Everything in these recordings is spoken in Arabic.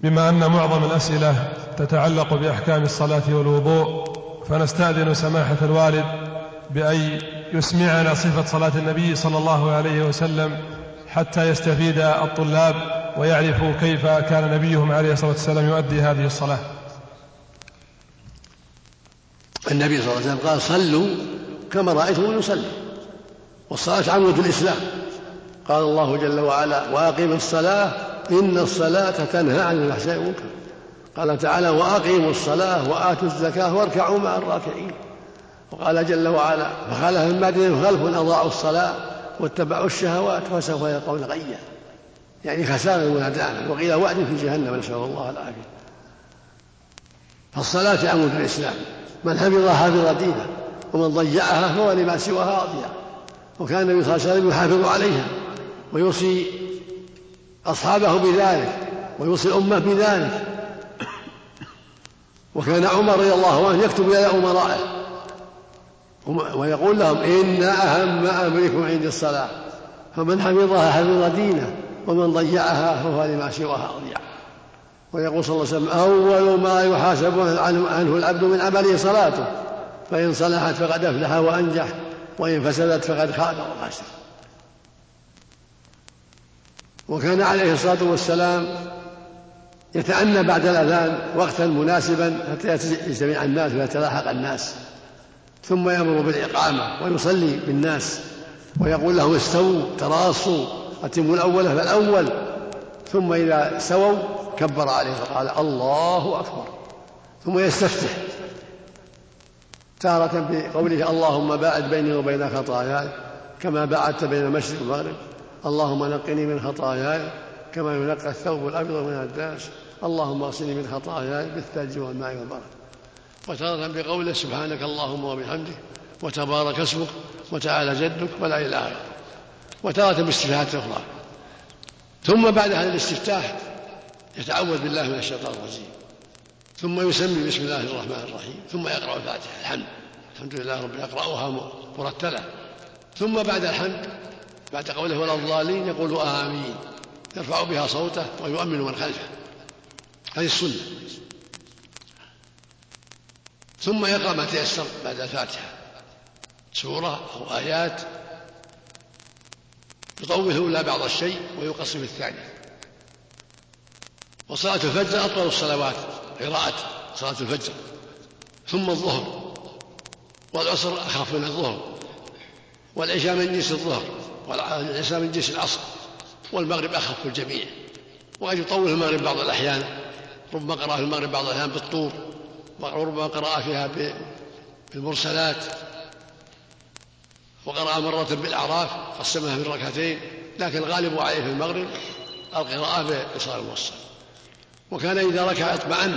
بما أن معظم الأسئلة تتعلق بأحكام الصلاة والوضوء، فنستأذن سماحة الوالد بأن يسمعنا صفة صلاة النبي صلى الله عليه وسلم حتى يستفيد الطلاب ويعرفوا كيف كان نبيهم عليه الصلاة والسلام يؤدي هذه الصلاة. النبي صلى الله عليه وسلم قال: صلوا كما رأيتم يصلي، والصلاة عمود الإسلام. قال الله جل وعلا: وأقم الصلاة إن الصلاة تنهى عن الفحشاء والمنكر. قال تعالى: وأقيموا الصلاة وآتوا الزكاة واركعوا مع الراكعين. وقال جل وعلا: فخلف من بعدهم خلف أضاعوا الصلاة واتبعوا الشهوات فسوف يلقون غيا، يعني خسارة وندامة، وقيل وعد في جهنم، نسأل الله العافية. فالصلاة عمود الإسلام، من حفظها حفظ دينه، ومن ضيعها فهو لما سواها أضيع. وكان النبي صلى الله عليه وسلم يحافظ عليها ويوصي أصحابه بذلك ويوصي الأمة بذلك. وكان عمر رضي الله عنه يكتب إلى أمرائه ويقول لهم: إن أهم أمركم عندي الصلاة، فمن حفظها حفظ دينه، ومن ضيعها فهو لما سواها أضيع. ويقول صلى الله عليه وسلم: أول ما يحاسب عنه العبد من عمله صلاته، فإن صلحت فقد أفلح وأنجح، وإن فسدت فقد خاب وخسر. وكان عليه الصلاة والسلام يتأنى بعد الأذان وقتا مناسبا حتى يجتمع الناس ويتلاحق الناس، ثم يأمر بالإقامة ويصلي بالناس ويقول لهم: استووا تراصوا أتموا الأول فالأول. ثم إذا استووا كبر عليه فقال: الله أكبر، ثم يستفتح تارة بقوله: اللهم باعد بيني وبين خطاياي كما باعدت بين المشرق والمغرب، اللهم نقني من خطاياي كما ينقى الثوب الأبيض من الدنس، اللهم اغسلني من خطاياي بالثلج والماء والبرد. وتارة بقوله: سبحانك اللهم وبحمدك وتبارك اسمك وتعالى جدك ولا إله غيرك. وتارة باستفتاحات أخرى. ثم بعد هذا الاستفتاح يتعوذ بالله من الشيطان الرجيم، ثم يسمي بسم الله الرحمن الرحيم، ثم يقرأ الفاتحة. الحمد لله رب يقرأها مرتلة. ثم بعد الحمد بعد قوله ولا الضالين يقول آمين، يرفع بها صوته ويؤمن من خلفه. هذه السنة. ثم يقرأ ما تيسر بعد الفاتحة، سورة أو آيات، يطول الأولى بعض الشيء ويقصر في الثانية. وصلاة الفجر أطول الصلوات قراءة صلاة الفجر، ثم الظهر، والعصر أخف من الظهر، والعشاء من جنس الظهر، والعشاء من جنس العصر، والمغرب أخف الجميع. وقد يطول المغرب بعض الأحيان، ربما قرأ في المغرب بعض الأحيان بالطور، وربما قرأ فيها بالمرسلات، وقرأ مرة بالأعراف قسمها في ركعتين، لكن الغالب عليه في المغرب القراءة بإصرار الموصل. وكان إذا ركع اطمأن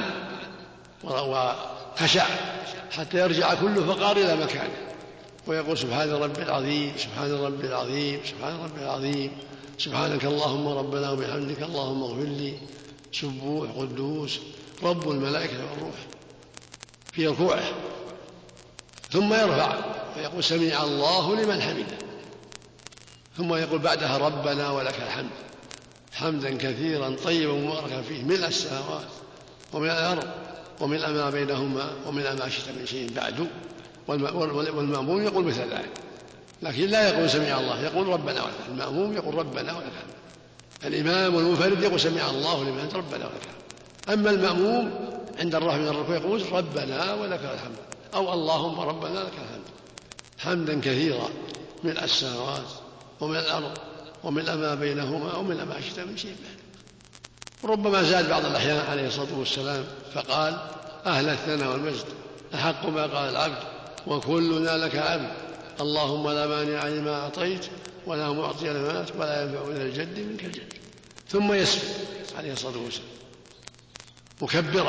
وخشع حتى يرجع كل فقار إلى مكانه، ويقول: سبحان ربي العظيم، سبحان ربي العظيم، سبحان ربي العظيم، سبحانك اللهم ربنا وبحمدك اللهم اغفر لي، سبوح قدوس رب الملائكة والروح، في ركوعه. ثم يرفع ويقول: سمع الله لمن حمده. ثم يقول بعدها: ربنا ولك الحمد حمدا كثيرا طيبا مباركا فيه، ملء السماوات وملء الأرض وملء ما بينهما وملء ما شئت من شيء بعد. والمأموم يقول مثل ذلك، لكن لا يقول سمع الله، يقول ربنا ولك الحمد. المأموم يقول ربنا ولك الحمد. الإمام والمنفرد يقول سمع الله لمن حمده ربنا ولك الحمد. أما المأموم عند الرفع من الركوع يقول ربنا ولك الحمد، أو اللهم ربنا لك الحمد حمدا كثيرا ملء السماوات وملء الأرض وملء ما بينهما وملء ما شئت من شيء بعد. وربما زاد بعض الأحيان عليه الصلاة والسلام فقال: أهل الثناء والمجد أحق ما قال العبد وكلنا لك عبد، اللهم لا مانع لما أعطيت ولا معطي لما منعت ولا ينفع ذا الجد منك الجد. ثم يسجد عليه الصلاة والسلام مكبرا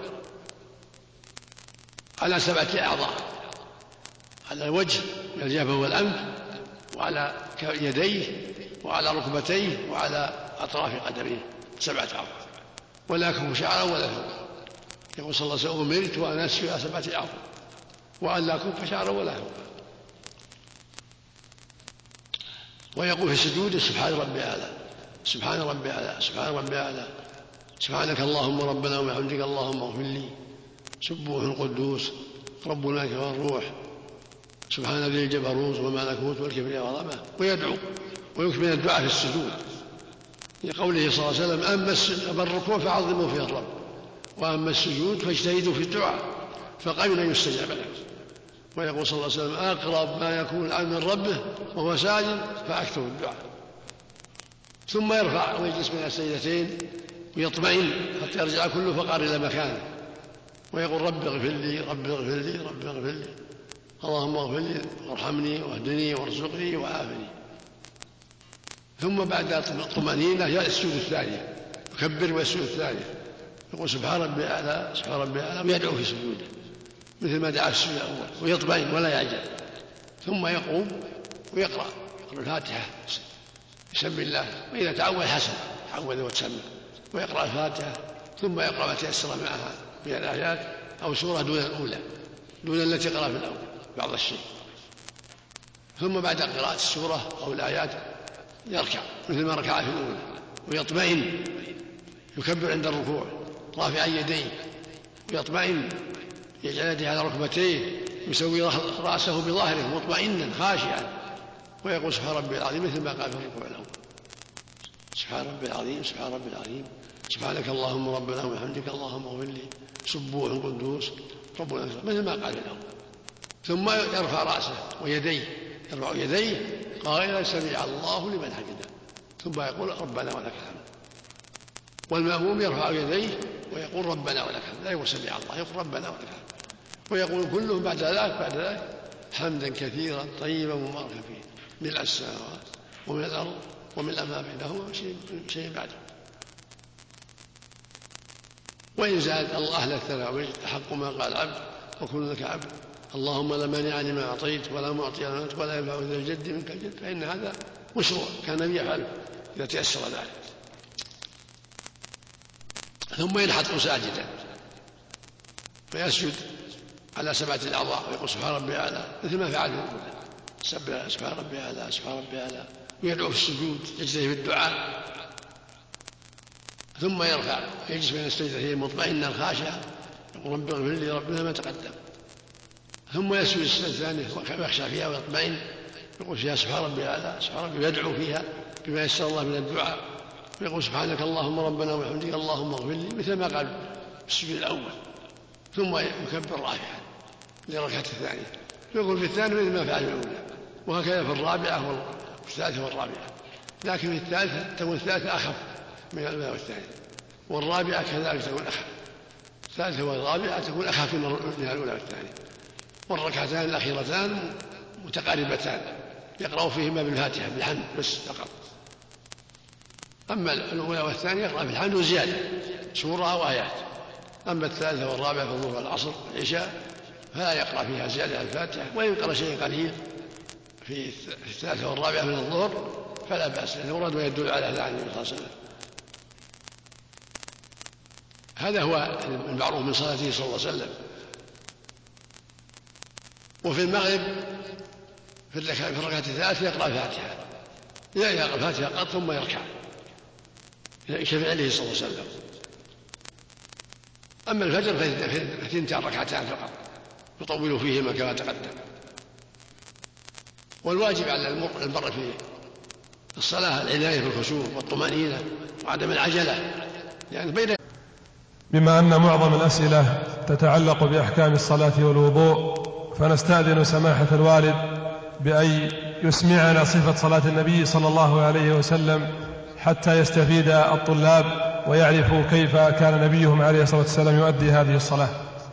على 7 أعضاء: على الوجه والجبهة والأنف، وعلى يديه، وعلى ركبتيه، وعلى أطراف قدميه، 7 أعضاء، ولا يكف شعرا ولا ثوبا. يقول صلى الله عليه وسلم: أمرت وأن أسجد على 7 أعضاء وأن لا أكف شعرا ولا ثوبا. ويقول في سجوده: سبحان ربي أعلى، سبحان ربي أعلى، سبحان ربي أعلى، سبحانك اللهم ربنا وبحمدك اللهم اغفر لي، سبوح قدوس رب الملائكة والروح، سبحان ذي الجبروت والملكوت والكبرياء والعظمة. ويدعو ويكثر من الدعاء في السجود لقوله صلى الله عليه وسلم: أما الركوع فعظموا فيه الرب، وأما السجود فاجتهدوا في الدعاء فقبل أن يستجاب له. ويقول صلى الله عليه وسلم: أقرب ما يكون العبد من ربه وهو ساجد فأكثر الدعاء. ثم يرفع ويجلس بين السجدتين ويطمئن حتى يرجع كل فقار إلى مكانه، ويقول: رب اغفر لي رب اغفر لي رب اغفر لي، اللهم اغفر لي وارحمني واهدني وارزقني وعافني. ثم بعد الطمأنينة جاء السجود الثاني، يكبر ويسجد الثاني، يقول: سبحان ربي الأعلى سبحان ربي الأعلى، ويدعو في سجوده مثل ما دعا السجود الأول، ويطمئن ولا يعجل. ثم يقوم ويقرأ الفاتحة، يسمي الله، وإذا تعود حسن تعود وتسمى، ويقرأ الفاتحة، ثم يقرأ ما تيسر معها من الآيات أو سورة دون الأولى، دون التي قرأ في الأول بعض الشيء. ثم بعد قراءة السورة أو الآيات يركع مثل ما ركع في الأولى، ويطمئن، يكبر عند الركوع رافعا يديه، ويطمئن يجعل يده على ركبتيه، يسوي رأسه بظهره مطمئنا خاشعا، ويقول: سبحان ربي العظيم مثل ما قال في الركوع الأول: سبحان ربي العظيم سبحان ربي العظيم، سبحانك اللهم ربنا وبحمدك اللهم اغفر لي، سبوح قدوس رب الملائكة، مثل ما قال في الأول. ثم يرفع رأسه ويديه، يرفع يديه قائلا: سمع الله لمن حمده، ثم يقول: ربنا ولك الحمد. والمأموم يرفع يديه ويقول: ربنا ولك الحمد، لا يقول سمع الله، يقول ربنا ولك الحمد. ويقول كلهم بعد ذلك حمدا كثيرا طيبا مباركا فيه، ملء السماوات ومن الأرض ومن ما بينهما شيء بعد. وإن زاد الله أهل الثناء أحق ما قال العبد وكل لك عبد، اللهم لا مانع لما أعطيت ولا معطي لما أعطيت ولا ينفع ذا الجد منك الجد، فإن هذا مشروع كان النبي يفعله إذا تيسر ذلك. ثم ينحط ساجدا فيسجد على 7 الأعضاء ويقول: سبحان ربي الأعلى مثل ما فعل الأولى، سبح سبحان ربي الأعلى سبحان ربي الأعلى، ويدعو في السجود يجتهد في الدعاء. ثم يرفع يجلس بين السجدتين مطمئنا خاشعا، يقول: رب اغفر لي رب ما تقدم. ثم يسجد السجدة الثانية ويخشع فيها ويطمئن، يقول فيها: سبحان ربي الأعلى سبحان ربي، يدعو فيها بما يسر الله من الدعاء، ويقول: سبحانك اللهم ربنا وبحمدك اللهم اغفر لي، مثل ما قال في السجود الأول. ثم يكبر رافعا للركعة الثانية، يقول في الثانية مثل ما فعل الأولى، وهكذا في الرابعة والثالثة والرابعة، لكن في الثالثة تكون الثالثة أخف من الأولى والثانية، والرابعة كذلك تكون أخف، الثالثة والرابعة تكون أخف من الأولى والثانية، والركعتان الأخيرتان متقاربتان يقرأ فيهما بالفاتحة بالحمد بس فقط. أما الأولى والثانية يقرأ بالحمد وزيادة سورة أو آيات. أما الثالثة والرابعة في الظهر والعصر والعشاء فلا يقرأ فيها زيادة الفاتحة، وإن يقرأ شيء قليل في الثالثة والرابعة من الظهر فلا بأس، لأنه ورد ويدل على هذا عن النبي صلى الله عليه وسلم. هذا هو المعروف من صلاته صلى الله عليه وسلم. وفي المغرب في الركعة الثالثة يقرأ الفاتحة، لا يقرأ الفاتحة قط ثم يركع كفعله صلى الله عليه وسلم. أما الفجر فثنتان ركعتان فقط يطول فيهما كما تقدم. والواجب على المرء في الصلاة العناية بالخشوع والطمأنينة وعدم العجلة، يعني بما أن معظم الأسئلة تتعلق بأحكام الصلاة والوضوء، فنستأذن سماحة الوالد بأن يسمعنا صفة صلاة النبي صلى الله عليه وسلم حتى يستفيد الطلاب ويعرفوا كيف كان نبيهم عليه الصلاة والسلام يؤدي هذه الصلاة.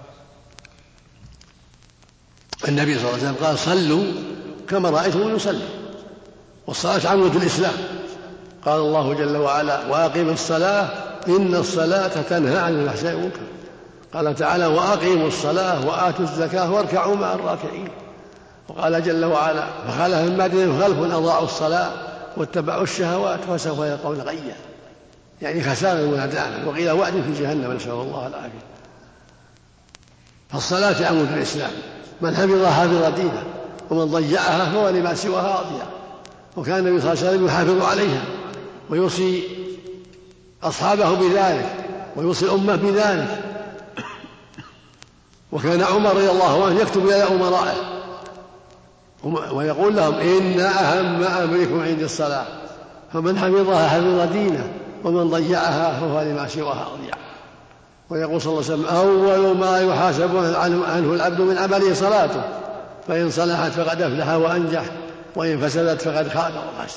النبي صلى الله عليه وسلم قال: صلوا كما رأيتم يصلي، والصلاة عمود الإسلام. قال الله جل وعلا: وأقيم الصلاة إن الصلاة تنهى عن الفحشاء والمنكر. قال تعالى: وأقيموا الصلاة وآتوا الزكاة واركعوا مع الراكعين. وقال جل وعلا: فخلف من بعدهم خلف أضاعوا الصلاة واتبعوا الشهوات فسوف يلقون غيا، يعني خسارة وندامة، وقيل وعد في جهنم، نسأل الله العافية. فالصلاة عمود الإسلام، من حفظها حفظ دينه، ومن ضيعها فهو لما سواها أضيع. وكان النبي صلى الله عليه وسلم يحافظ عليها ويوصي أصحابه بذلك، ويوصي الأمة بذلك. وكان عمر رضي الله عنه يكتب إلى أمرائه ويقول لهم إن أهم أمركم عندي الصلاة، فمن حفظها حفظ دينه، ومن ضيعها فهو لما سواها أضيع. ويقول صلى الله عليه وسلم أول ما يحاسب عنه العبد من عمله صلاته، فإن صلحت فقد أفلح وأنجح، وإن فسدت فقد خاب وخسر.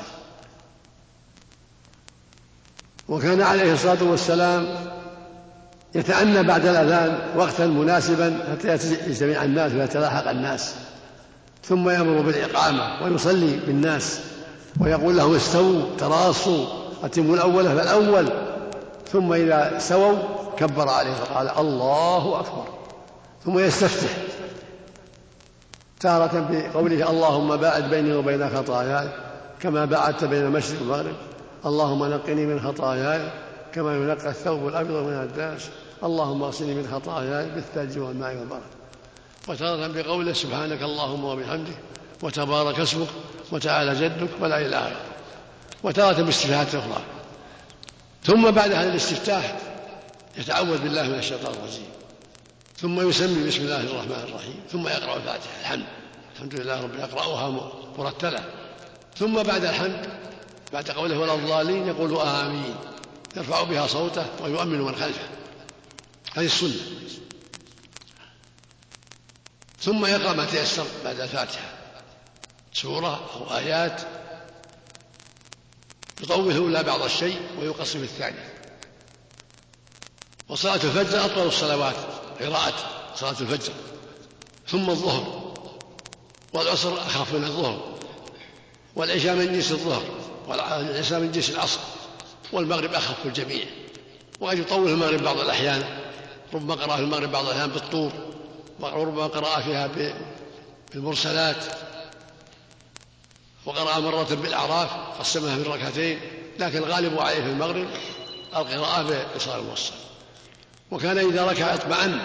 وكان عليه الصلاة والسلام يتأنى بعد الأذان وقتا مناسبا حتى يجتمع الناس ويتلاحق الناس، ثم يأمر بالإقامة ويصلي بالناس ويقول لهم استووا تراصوا أتموا الأول فالأول، ثم إذا استووا كبر عليه فقال الله أكبر، ثم يستفتح تارة بقوله اللهم باعد بيني وبين خطاياي كما باعدت بين المشرق والمغرب، اللهم نقني من خطاياي كما ينقى الثوب الأبيض من الدنس، اللهم اغسلني من خطاياي بالثلج والماء والبرد. وتارة بقوله سبحانك اللهم وبحمدك وتبارك اسمك وتعالى جدك ولا إله غيرك. وتارة باستفتاحات أخرى. ثم بعد هذا الاستفتاح يتعوذ بالله من الشيطان الرجيم، ثم يسمي بسم الله الرحمن الرحيم، ثم يقرأ الفاتحة الحمد لله رب يقرأها مرتلة. ثم بعد الحمد بعد قوله ولا الضالين يقول آمين، يرفع بها صوته ويؤمن من خلفه، هذه السنة. ثم يقرأ ما تيسر بعد الفاتحة، سورة أو آيات، يطول الأولى بعض الشيء ويقصر الثانية. وصلاة الفجر أطول الصلوات قراءة صلاة الفجر، ثم الظهر، والعصر أخف من الظهر، والعشاء من جنس الظهر، والعشاء من جنس العصر، والمغرب أخف الجميع. وقد يطول المغرب بعض الأحيان، ربما قرأ في المغرب بعض الأحيان بالطور، وربما قرأ فيها بالمرسلات، وقرأ مرة بالأعراف قسمها في ركعتين، لكن الغالب عليه في المغرب القراءة بإصرار الموصل. وكان إذا ركع اطمأن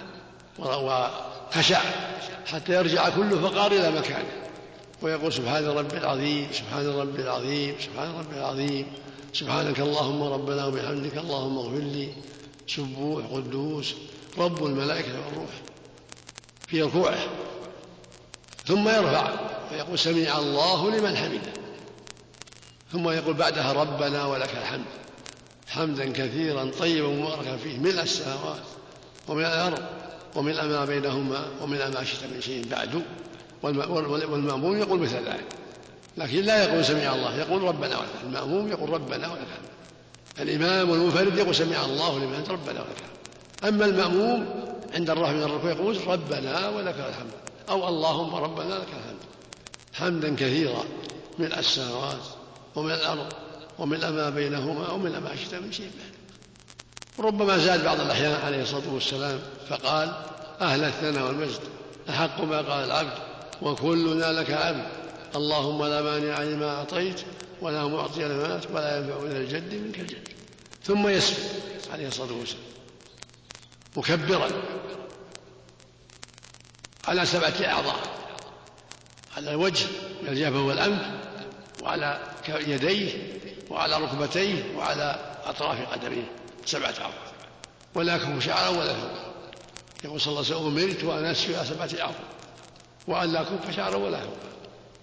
وخشع حتى يرجع كل فقار إلى مكانه، ويقول سبحان ربي العظيم سبحان ربي العظيم سبحان ربي العظيم، سبحانك اللهم ربنا وبحمدك اللهم اغفر لي، سبوح قدوس رب الملائكة والروح، في ركوعه. ثم يرفع ويقول سمع الله لمن حمده، ثم يقول بعدها ربنا ولك الحمد حمدا كثيرا طيبا مباركا فيه ملء السماوات وملء الأرض وملء ما بينهما وملء ما شئت من شيء بعد. والمأموم يقول مثل ذلك، لكن لا يقول سمع الله، يقول ربنا ولك الحمد. المأموم يقول ربنا ولك الحمد، الإمام والمنفرد يقول سمع الله لمن حمده ربنا ولك الحمد. أما المأموم عند الرفع من الركوع يقول ربنا ولك الحمد أو اللهم ربنا لك الحمد حمدا كثيرا ملء السماوات وملء الأرض وملء ما بينهما وملء ما شئت من شيء بعد. وربما زاد بعض الأحيان عليه الصلاة والسلام فقال أهل الثناء والمجد أحق ما قال العبد وكلنا لك عبد، اللهم لا مانع لما أعطيت ولا معطي لما منعت ولا ينفع ذا الجد منك الجد. ثم يسجد عليه الصلاة والسلام مكبرا على 7 أعضاء، على الوجه والجبهة والأنف وعلى يديه وعلى ركبتيه وعلى أطراف قدميه 7 أعضاء، ولا يكف شعرا ولا ثوبا. يقول صلى الله عليه وسلم أمرت وأن أسجد على 7 أعضاء وأن لا أكف شعرا ولا ثوبا.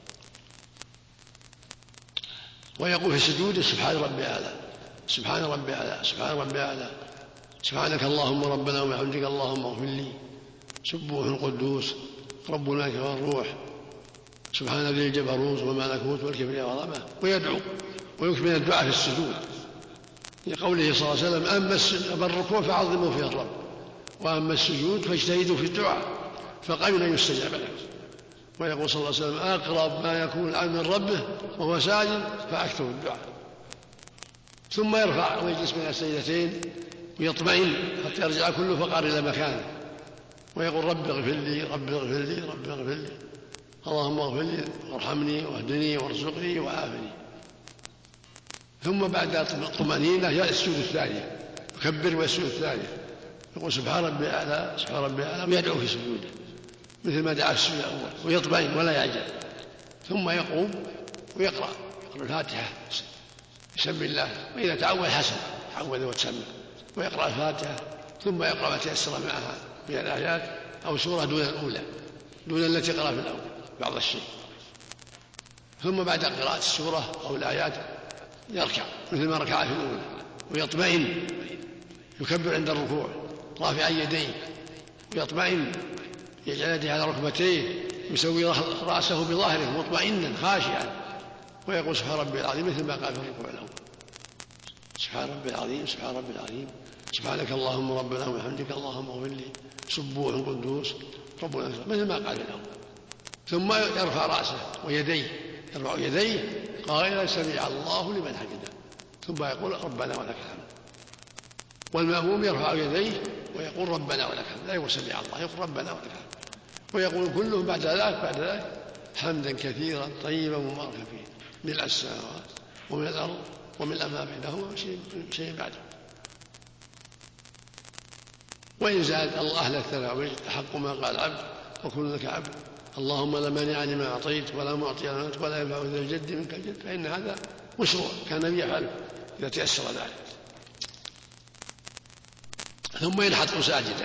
ويقول في السجود سبحان ربي أعلى سبحان ربي أعلى سبحان ربي أعلى، سبحانك اللهم ربنا وبحمدك اللهم اغفر لي، سبوح قدوس رب الملائكة والروح، سبحان ذي الجبروت والملكوت والكبرياء والعظمة. ويدعو ويكمل الدعاء في السجود لقوله صلى الله عليه وسلم أما الركوع فعظموا فيه الرب، وأما السجود فاجتهدوا في الدعاء فقبل أن يستجاب لكم. ويقول صلى الله عليه وسلم أقرب ما يكون العبد من ربه وهو ساجد فأكثر الدعاء. ثم يرفع ويجلس بين السجدتين ويطمئن حتى يرجع كل فقار إلى مكانه، ويقول رب اغفر لي رب اغفر لي رب اغفر لي، اللهم اغفر لي وارحمني واهدني وارزقني وعافني. ثم بعد الطمأنينة يأتي السجود الثاني، يكبر ويسجد الثاني، يقول سبحان ربي أعلى سبحان ربي أعلى، ويدعو في سجوده مثل ما دعا في السجود الأول ويطمئن ولا يعجل. ثم يقوم ويقرأ الفاتحة يسمي الله، وإذا تعوذ حسن تعوذ وتسمى، ويقرأ الفاتحة، ثم يقرأ ما تيسر معها من الآيات أو سورة دون الأولى، دون التي قرأ في الأول بعض الشيء. ثم بعد قراءة السورة أو الآيات يركع مثل ما ركع في الأولى، ويطمئن، يكبر عند الركوع رافعا يديه، ويطمئن، يجعل يده على ركبتيه، يسوي رأسه بظهره مطمئنا خاشعا، ويقول سبحان ربي العظيم مثل ما قال في الركوع الأول: سبحان ربي العظيم، سبحان ربي العظيم، سبحانك اللهم ربنا وبحمدك اللهم اغفر لي، سبوح قدوس ربنا، مثل ما قال في الأول. ثم يرفع رأسه ويديه، يرفع يديه قائلا: سمع الله لمن حمده، ثم يقول: ربنا ولك الحمد. والمأموم يرفع يديه ويقول: ربنا ولك الحمد، لا يقول سمع الله، يقول ربنا ولك الحمد. ويقول كلهم بعد ذلك حمدا كثيرا طيبا مباركا فيه، ملء السماوات ومن الأرض ومن ما بينهما شيء بعده. وإن زاد الله أهل الثناء أحق ما قال عبد وكل لك عبد، اللهم لا مانع لما أعطيت ولا معطي لما أعطيت ولا ينفع ذا الجد منك الجد، فإن هذا مشروع كان النبي يفعله إذا تيسر ذلك. ثم ينحط ساجدا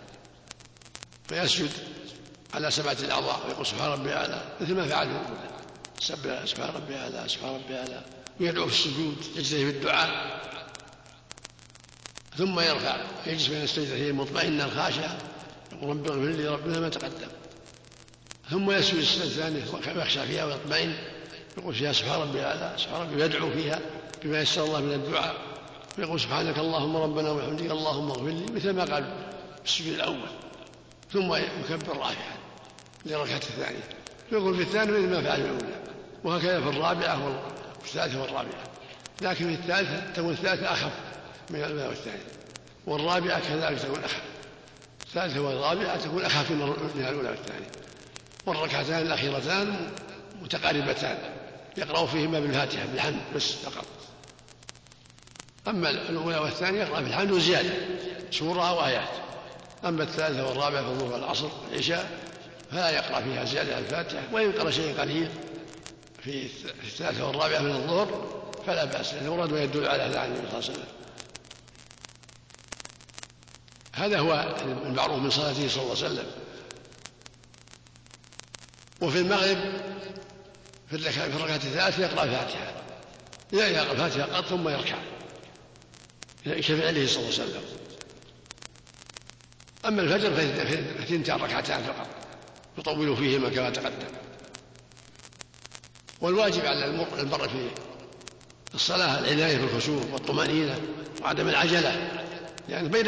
فيسجد على 7 الأعضاء ويقول سبحان ربي الأعلى مثل ما فعل سبحان ربي الأعلى، سبحان ربي الأعلى، ويدعو في السجود، يجتهد في الدعاء. ثم يرفع يجلس بين السجدتين مطمئنا خاشعا، يقول رب اغفر لي ربنا ما تقدم. ثم يسجد السجدة الثانية ويخشى فيها ويطمئن، يقول فيها سبحان ربي الأعلى، سبحان ربي، يدعو فيها بما يسر الله من الدعاء، ويقول سبحانك اللهم ربنا وبحمدك اللهم اغفر لي مثل ما قال في السجود الأول. ثم يكبر رافعا للركعة الثانية، يقول في الثانية مثل ما فعل الأولى، وهكذا في الرابعة والثالثة والرابعة. لكن في الثالثة تكون الثالثة أخف من الأولى والثانية، والرابعة كذلك تكون أخف، الثالثة والرابعة تكون أخف من الأولى والثانية. والركعتان الأخيرتان متقاربتان يقرأ فيهما بالفاتحة بالحمد بس فقط. أما الأولى والثانية يقرأ بالحمد وزيادة سورة أو آيات. أما الثالثة والرابعة في الظهر والعصر والعشاء فلا يقرأ فيها زيادة الفاتحة، وإن قرأ شيء قليل في الثالثة والرابعة من الظهر فلا بأس، لأنه ورد ويدل على هذا عن النبي صلى الله عليه وسلم. هذا هو المعروف من صلاته صلى الله عليه وسلم. وفي المغرب في الركعة الثالثة يقرأ الفاتحة، لا يقرأ الفاتحة قط ثم يركع كفعله صلى الله عليه وسلم. أما الفجر فثنتان ركعتان فقط يطول فيهما كما تقدم. والواجب على المرء في الصلاة العناية بالخشوع والطمأنينة وعدم العجلة، يعني بين